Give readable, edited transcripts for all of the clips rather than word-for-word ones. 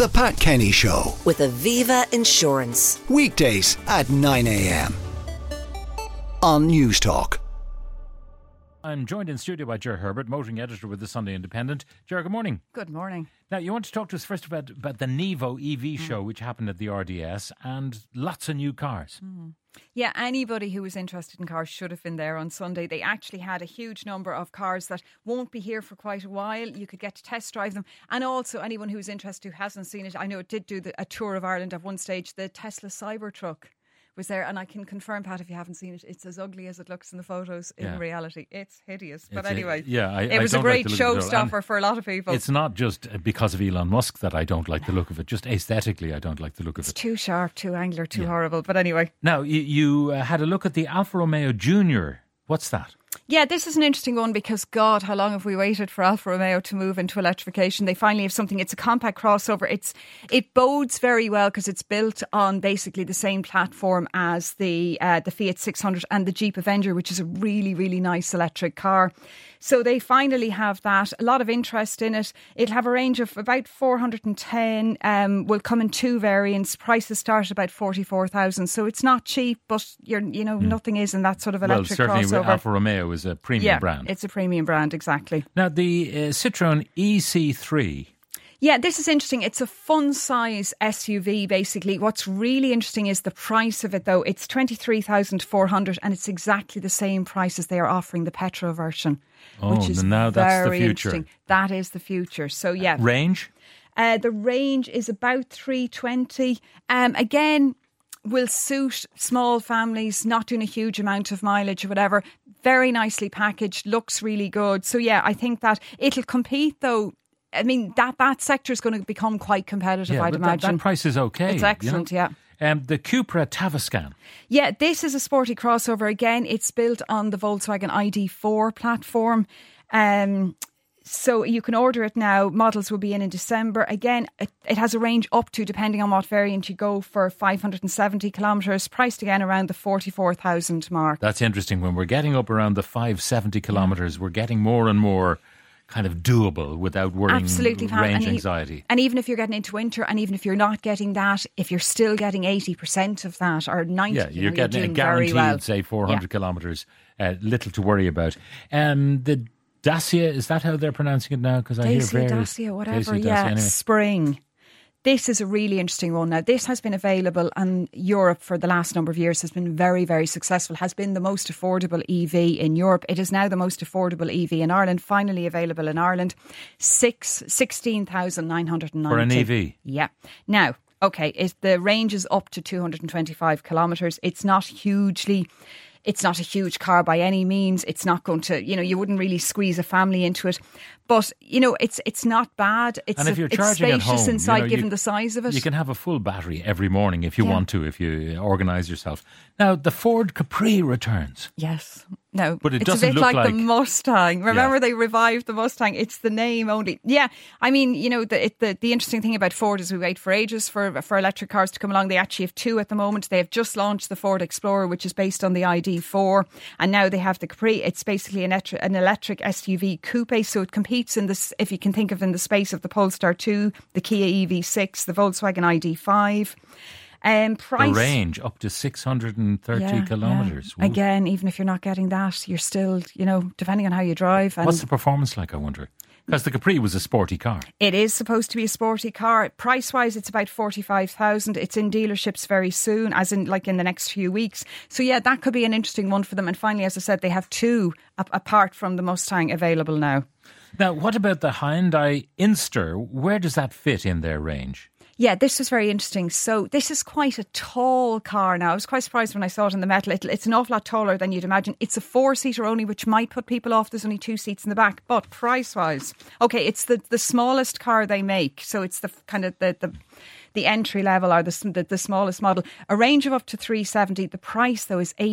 The Pat Kenny Show with Aviva Insurance. Weekdays at 9 a.m. on News Talk. I'm joined in studio by Ger Herbert, motoring editor with the Sunday Independent. Ger, good morning. Good morning. Now, you want to talk to us first about the Nevo EV show, which happened at the RDS, and lots of new cars. Yeah, anybody who was interested in cars should have been there on Sunday. They actually had a huge number of cars that won't be here for quite a while. You could get to test drive them. And also anyone who's interested who hasn't seen it, I know it did do a tour of Ireland at one stage. The Tesla Cybertruck was there, and I can confirm, Pat, if you haven't seen it, it's as ugly as it looks in the photos. In reality, it's hideous. But anyway, it was a great showstopper for a lot of people. It's not just because of Elon Musk that I don't like the look of it. Just aesthetically, I don't like the look of it. It's too sharp, too angular, too horrible. But anyway. Now, you had a look at the Alfa Romeo Junior. What's that? Yeah, this is an interesting one because, God, how long have we waited for Alfa Romeo to move into electrification? They finally have something. It's a compact crossover. It bodes very well because it's built on basically the same platform as the Fiat 600 and the Jeep Avenger, which is a really, really nice electric car. So they finally have that. A lot of interest in it. It'll have a range of about 410. Will come in two variants. Prices start at about 44,000. So it's not cheap, but nothing is in that sort of electric certainly crossover. Alfa Romeo is a premium brand. It's a premium brand, exactly. Now, the Citroën EC3. Yeah, this is interesting. It's a fun-size SUV, basically. What's really interesting is the price of it, though. It's 23,400, and it's exactly the same price as they are offering the petrol version, which is now that's the very future. interesting. That is the future. So, yeah. Range? The range is about 320. Again, will suit small families, not doing a huge amount of mileage or whatever. Very nicely packaged, looks really good. So, yeah, I think that it'll compete, though. I mean, that sector is going to become quite competitive, I'd imagine. That price is okay. It's excellent, The Cupra Tavascan. Yeah, this is a sporty crossover. Again, it's built on the Volkswagen ID4 platform. So you can order it now. Models will be in December. Again, it has a range up to, depending on what variant you go for, 570 kilometres, priced again around the 44,000 mark. That's interesting. When we're getting up around the 570 kilometres, we're getting more and more kind of doable without worrying range anxiety. And even if you're getting into winter, and even if you're not getting that, if you're still getting 80% of that or 90%, you're getting you're a guaranteed, well. say, 400 kilometres, little to worry about. The Dacia, is that how they're pronouncing it now? Because I hear various Dacia, whatever. Anyway. Spring. This is a really interesting one. Now, this has been available, and Europe for the last number of years has been very, very successful, has been the most affordable EV in Europe. It is now the most affordable EV in Ireland, finally available in Ireland. 16,990. For an EV? Yeah. Now, okay, the range is up to 225 kilometres. It's not a huge car by any means. It's not going to, you wouldn't really squeeze a family into it. But, it's not bad. And if you're charging at home, spacious inside, given the size of it. You can have a full battery every morning if you want to, if you organise yourself. Now, the Ford Capri returns. Yes. No, but it's a bit like the Mustang. Remember, they revived the Mustang. It's the name only. Yeah, I mean, the interesting thing about Ford is we wait for ages for electric cars to come along. They actually have two at the moment. They have just launched the Ford Explorer, which is based on the ID4, and now they have the Capri. It's basically an electric SUV coupe, so it competes in this, if you can think of in the space of the Polestar 2, the Kia EV6, the Volkswagen ID5. Price, the range up to 630 kilometres. Yeah. Again, even if you're not getting that, you're still, depending on how you drive. And what's the performance like, I wonder? Because the Capri was a sporty car. It is supposed to be a sporty car. Price-wise, it's about 45,000. It's in dealerships very soon, as in in the next few weeks. So yeah, that could be an interesting one for them. And finally, as I said, they have two apart from the Mustang available now. Now, what about the Hyundai Inster? Where does that fit in their range? Yeah, this was very interesting. So this is quite a tall car now. I was quite surprised when I saw it in the metal. It's an awful lot taller than you'd imagine. It's a 4-seater only, which might put people off. There's only 2 seats in the back. But price-wise, okay, it's the smallest car they make. So it's the kind of the entry level or the smallest model. A range of up to 370. The price, though, is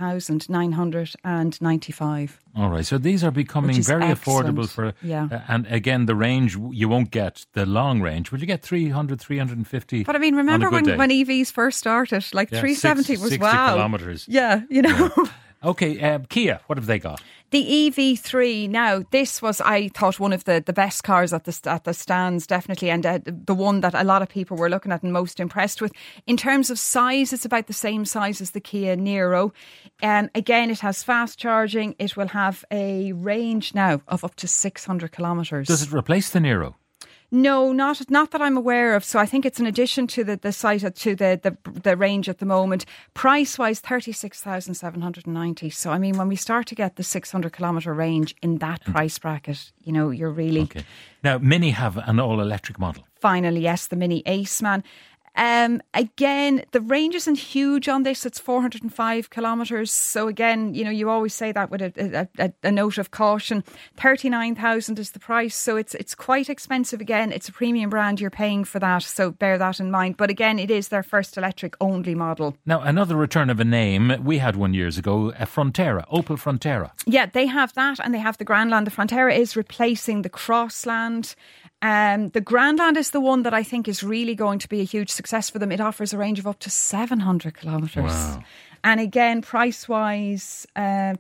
18,995. All right, so these are becoming very affordable for, and again, the range, you won't get the long range. Will you get 300, 350? But I mean, remember when EVs first started, 370 was 60 wow. kilometres. Yeah, Okay, Kia, what have they got? The EV3. Now, this was, I thought, one of the best cars at the stands, definitely, and the one that a lot of people were looking at and most impressed with. In terms of size, it's about the same size as the Kia Niro. Again, it has fast charging. It will have a range now of up to 600 kilometres. Does it replace the Niro? No, not that I'm aware of. So I think it's an addition to the site, to the range at the moment. Price wise, 36,790. So I mean, when we start to get the 600 kilometre range in that price bracket, you know, you're really okay. Now, Mini have an all electric model. Finally, yes, the Mini Aceman. Again, the range isn't huge on this. It's 405 kilometres. So again, you know, you always say that with a note of caution. 39,000 is the price. So it's quite expensive. Again, it's a premium brand. You're paying for that. So bear that in mind. But again, it is their first electric only model. Now, another return of a name. We had one years ago, a Frontera, Opel Frontera. Yeah, they have that and they have the Grandland. The Frontera is replacing the Crossland. The Grandland is the one that I think is really going to be a huge success for them. It offers a range of up to 700 kilometres. Wow. And again, price-wise, I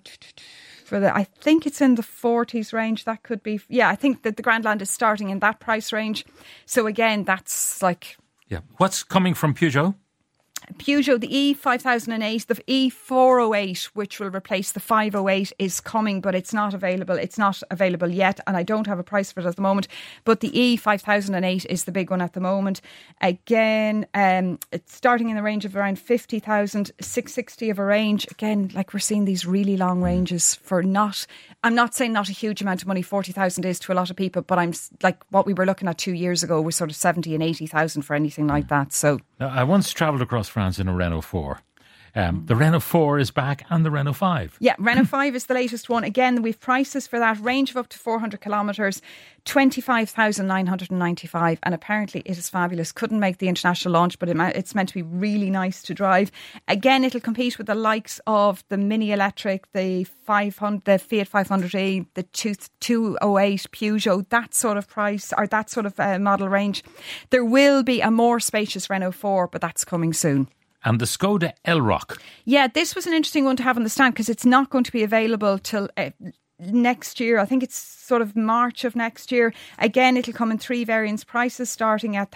think it's in the 40s range. That could be, yeah, I think that the Grandland is starting in that price range. So again, that's like... Yeah. What's coming from Peugeot? Peugeot, the E5008, the E408, which will replace the 508, is coming, but it's not available. It's not available yet, and I don't have a price for it at the moment. But the E5008 is the big one at the moment. Again, it's starting in the range of around 50,000, 660 of a range. Again, like we're seeing these really long ranges for I'm not saying not a huge amount of money. 40,000 is to a lot of people, but I'm like what we were looking at 2 years ago was sort of 70 and 80,000 for anything like that. So now, I once travelled across France in a Renault 4. The Renault 4 is back and the Renault 5. Yeah, Renault 5 is the latest one. Again, we've prices for that, range of up to 400 kilometres, 25,995, and apparently it is fabulous. Couldn't make the international launch, but it's meant to be really nice to drive. Again, it'll compete with the likes of the Mini Electric, the Fiat 500e, the 208 Peugeot, that sort of price, or that sort of model range. There will be a more spacious Renault 4, but that's coming soon. And the Skoda Elroq. Yeah, this was an interesting one to have on the stand because it's not going to be available till next year. I think it's sort of March of next year. Again, it'll come in three variants, prices starting at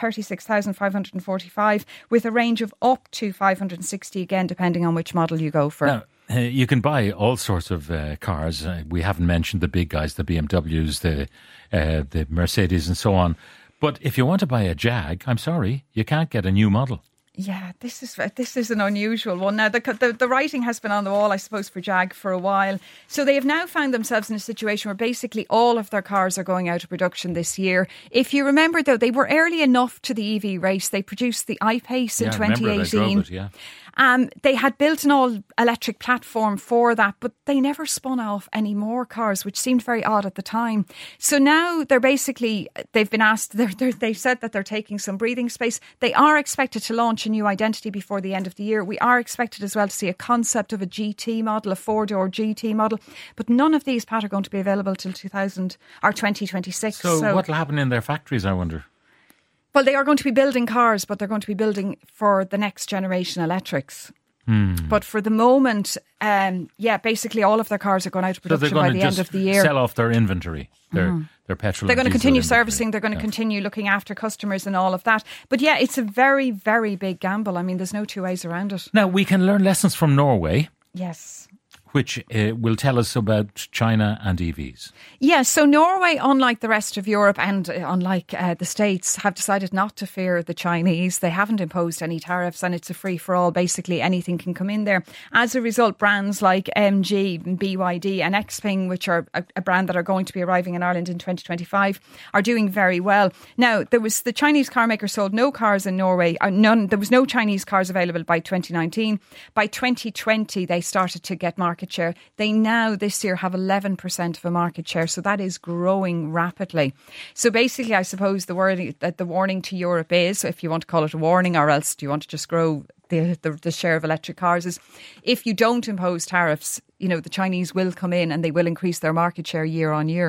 36,545 with a range of up to 560, again, depending on which model you go for. Now, you can buy all sorts of cars. We haven't mentioned the big guys, the BMWs, the Mercedes and so on. But if you want to buy a Jag, I'm sorry, you can't get a new model. Yeah, this is an unusual one. Now, the writing has been on the wall, I suppose, for Jag for a while. So they have now found themselves in a situation where basically all of their cars are going out of production this year. If you remember, though, they were early enough to the EV race. They produced the I-Pace in 2018. I drove it, yeah. They had built an all-electric platform for that, but they never spun off any more cars, which seemed very odd at the time. So now they've been asked, they've said that they're taking some breathing space. They are expected to launch a new identity before the end of the year. We are expected as well to see a concept of a GT model, a four-door GT model, but none of these, Pat, are going to be available till 2026. So what will happen in their factories, I wonder? Well, they are going to be building cars, but they're going to be building for the next generation electrics. But for the moment, basically all of their cars are going out of production by the end of the year. Sell off their inventory, their petrol. They're going to continue inventory. servicing. They're going to continue looking after customers and all of that. But yeah, it's a very, very big gamble. I mean, there's no two ways around it. Now, we can learn lessons from Norway. Yes. Which will tell us about China and EVs. Yeah, so Norway, unlike the rest of Europe and unlike the States, have decided not to fear the Chinese. They haven't imposed any tariffs and it's a free-for-all. Basically, anything can come in there. As a result, brands like MG, BYD and Xpeng, which are a brand that are going to be arriving in Ireland in 2025, are doing very well. Now, the Chinese car maker sold no cars in Norway. There was no Chinese cars available by 2019. By 2020, they started to get market share. They now this year have 11% of a market share, so that is growing rapidly. So basically, I suppose the warning to Europe is, if you want to call it a warning, or else do you want to just grow the share of electric cars, is if you don't impose tariffs, you know, the Chinese will come in and they will increase their market share year on year.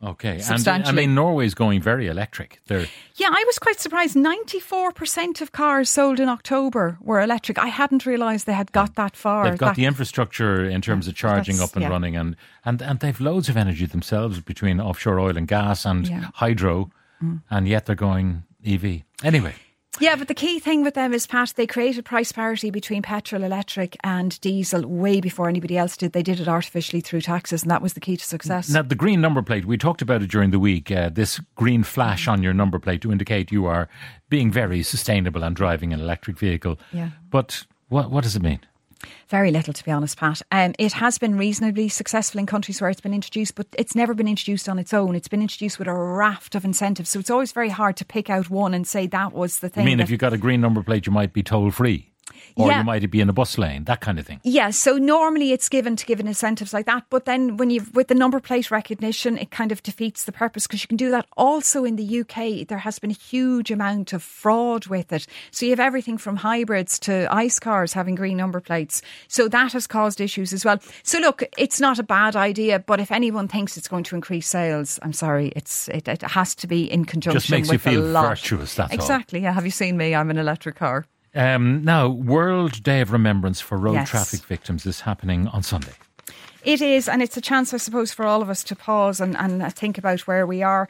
Okay. And Substantially. Norway's going very electric. Yeah, I was quite surprised. 94% of cars sold in October were electric. I hadn't realised they had got that far. They've got the infrastructure in terms of charging up and running, and they've loads of energy themselves between offshore oil and gas and hydro, and yet they're going EV. Anyway. Yeah, but the key thing with them is, Pat, they created price parity between petrol, electric and diesel way before anybody else did. They did it artificially through taxes, and that was the key to success. Now, the green number plate, we talked about it during the week, this green flash on your number plate to indicate you are being very sustainable and driving an electric vehicle. Yeah. But what does it mean? Very little, to be honest, Pat. It has been reasonably successful in countries where it's been introduced, but it's never been introduced on its own. It's been introduced with a raft of incentives. So it's always very hard to pick out one and say that was the thing. You mean if you got a green number plate, you might be toll free? Or you might be in a bus lane, that kind of thing. Yeah, so normally it's given to give incentives like that. But then with the number plate recognition, it kind of defeats the purpose, because you can do that also in the UK. There has been a huge amount of fraud with it. So you have everything from hybrids to ICE cars having green number plates. So that has caused issues as well. So look, it's not a bad idea, but if anyone thinks it's going to increase sales, I'm sorry, it has to be in conjunction with just makes you feel virtuous, that's exactly, all. Yeah. Have you seen me? I'm an electric car. Now, World Day of Remembrance for Road Traffic Victims is happening on Sunday. It is, and it's a chance, I suppose, for all of us to pause and think about where we are.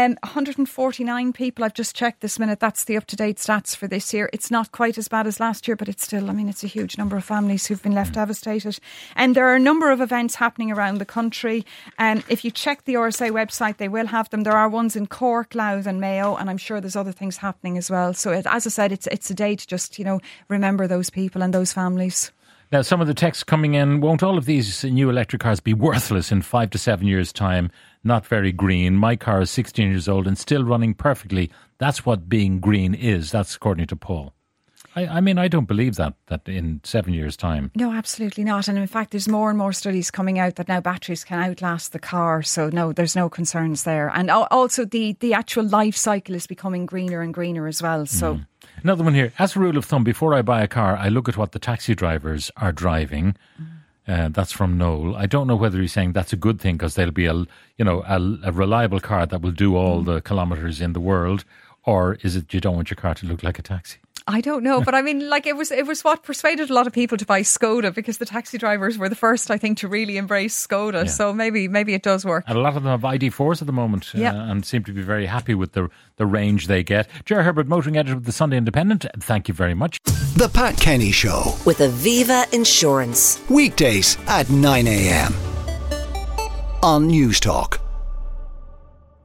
149 people, I've just checked this minute, that's the up-to-date stats for this year. It's not quite as bad as last year, but it's still, it's a huge number of families who've been left devastated. And there are a number of events happening around the country. If you check the RSA website, they will have them. There are ones in Cork, Louth and Mayo, and I'm sure there's other things happening as well. So as I said, it's a day to just, remember those people and those families. Now, some of the texts coming in, won't all of these new electric cars be worthless in 5 to 7 years' time? Not very green. My car is 16 years old and still running perfectly. That's what being green is. That's according to Paul. I don't believe that in 7 years' time. No, absolutely not. And in fact, there's more and more studies coming out that now batteries can outlast the car. So no, there's no concerns there. And also the actual life cycle is becoming greener and greener as well. So. Another one here. As a rule of thumb, before I buy a car, I look at what the taxi drivers are driving. That's from Noel. I don't know whether he's saying that's a good thing because they'll be a reliable car that will do all the kilometres in the world, or is it you don't want your car to look like a taxi? I don't know, but it was what persuaded a lot of people to buy Skoda, because the taxi drivers were the first, I think, to really embrace Skoda. Yeah. So maybe it does work. And a lot of them have ID4s at the moment, and seem to be very happy with the range they get. Ger Herbert, motoring editor of the Sunday Independent, thank you very much. The Pat Kenny Show with Aviva Insurance. Weekdays at 9 a.m. on News Talk.